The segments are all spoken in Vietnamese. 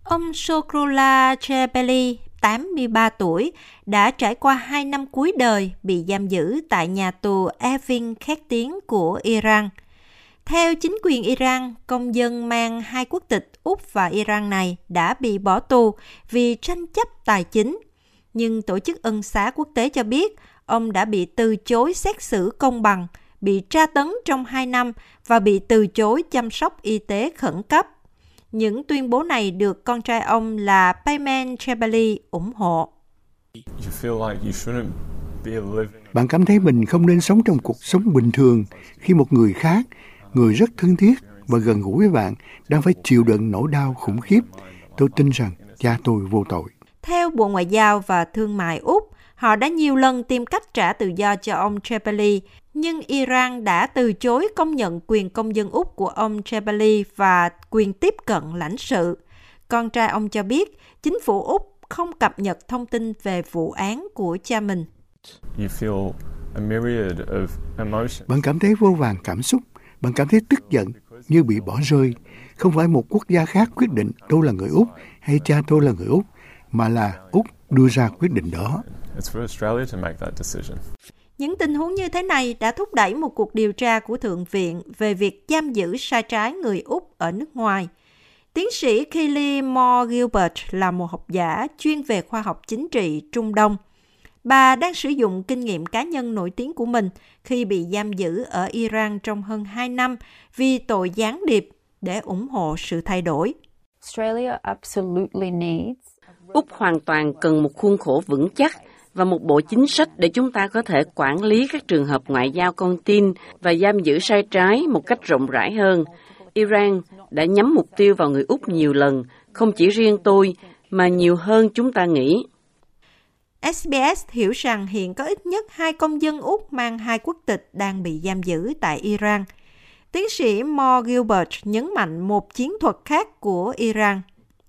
Ông Sokola Chebeli, 83 tuổi, đã trải qua 2 năm cuối đời bị giam giữ tại nhà tù Evin khét tiếng của Iran. Theo chính quyền Iran, công dân mang hai quốc tịch Úc và Iran này đã bị bỏ tù vì tranh chấp tài chính. Nhưng Tổ chức Ân xá Quốc tế cho biết ông đã bị từ chối xét xử công bằng, bị tra tấn trong 2 năm và bị từ chối chăm sóc y tế khẩn cấp. Những tuyên bố này được con trai ông là Payman Chebeli ủng hộ. Bạn cảm thấy mình không nên sống trong cuộc sống bình thường khi một người khác, người rất thân thiết và gần gũi với bạn, đang phải chịu đựng nỗi đau khủng khiếp. Tôi tin rằng cha tôi vô tội. Theo Bộ Ngoại giao và Thương mại Úc, họ đã nhiều lần tìm cách trả tự do cho ông Chebeli, nhưng Iran đã từ chối công nhận quyền công dân Úc của ông Chebeli và quyền tiếp cận lãnh sự. Con trai ông cho biết chính phủ Úc không cập nhật thông tin về vụ án của cha mình. Bạn cảm thấy vô vàn cảm xúc, bạn cảm thấy tức giận như bị bỏ rơi. Không phải một quốc gia khác quyết định tôi là người Úc hay cha tôi là người Úc, mà là Úc đưa ra quyết định đó. Những tình huống như thế này đã thúc đẩy một cuộc điều tra của Thượng viện về việc giam giữ sai trái người Úc ở nước ngoài. Tiến sĩ Kelly Moore Gilbert là một học giả chuyên về khoa học chính trị Trung Đông. Bà đang sử dụng kinh nghiệm cá nhân nổi tiếng của mình khi bị giam giữ ở Iran trong hơn 2 năm vì tội gián điệp để ủng hộ sự thay đổi. Úc hoàn toàn cần một khuôn khổ vững chắc và một bộ chính sách để chúng ta có thể quản lý các trường hợp ngoại giao con tin và giam giữ sai trái một cách rộng rãi hơn. Iran đã nhắm mục tiêu vào người Úc nhiều lần, không chỉ riêng tôi, mà nhiều hơn chúng ta nghĩ. SBS hiểu rằng hiện có ít nhất 2 công dân Úc mang 2 quốc tịch đang bị giam giữ tại Iran. Tiến sĩ Moore Gilbert nhấn mạnh một chiến thuật khác của Iran.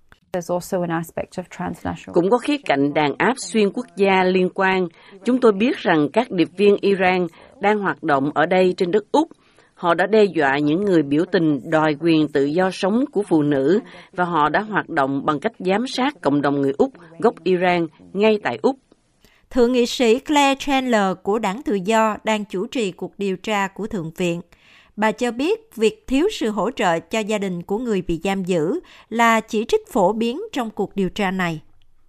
Cũng có khía cạnh đàn áp xuyên quốc gia liên quan. Chúng tôi biết rằng các điệp viên Iran đang hoạt động ở đây trên đất Úc. Họ đã đe dọa những người biểu tình đòi quyền tự do sống của phụ nữ và họ đã hoạt động bằng cách giám sát cộng đồng người Úc gốc Iran ngay tại Úc. Thượng nghị sĩ Claire Chandler của Đảng Tự do đang chủ trì cuộc điều tra của Thượng viện. Bà cho biết việc thiếu sự hỗ trợ cho gia đình của người bị giam giữ là chỉ trích phổ biến trong cuộc điều tra này.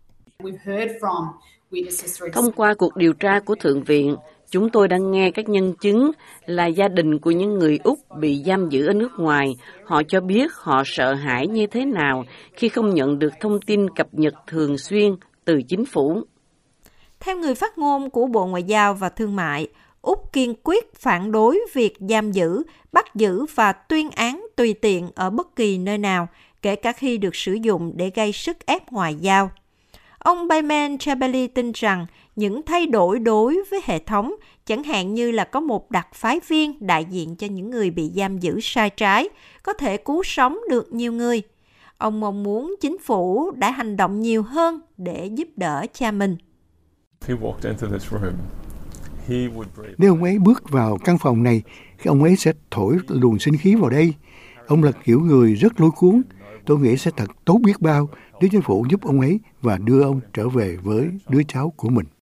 Thông qua cuộc điều tra của Thượng viện, chúng tôi đã nghe các nhân chứng là gia đình của những người Úc bị giam giữ ở nước ngoài. Họ cho biết họ sợ hãi như thế nào khi không nhận được thông tin cập nhật thường xuyên từ chính phủ. Theo người phát ngôn của Bộ Ngoại giao và Thương mại, Úc kiên quyết phản đối việc giam giữ, bắt giữ và tuyên án tùy tiện ở bất kỳ nơi nào, kể cả khi được sử dụng để gây sức ép ngoại giao. Ông Payman Chebeli tin rằng những thay đổi đối với hệ thống, chẳng hạn như là có một đặc phái viên đại diện cho những người bị giam giữ sai trái, có thể cứu sống được nhiều người. Ông mong muốn chính phủ đã hành động nhiều hơn để giúp đỡ cha mình. Nếu ông ấy bước vào căn phòng này, ông ấy sẽ thổi luồng sinh khí vào đây. Ông là kiểu người rất lôi cuốn. Tôi nghĩ sẽ thật tốt biết bao nếu chính phủ giúp ông ấy và đưa ông trở về với đứa cháu của mình.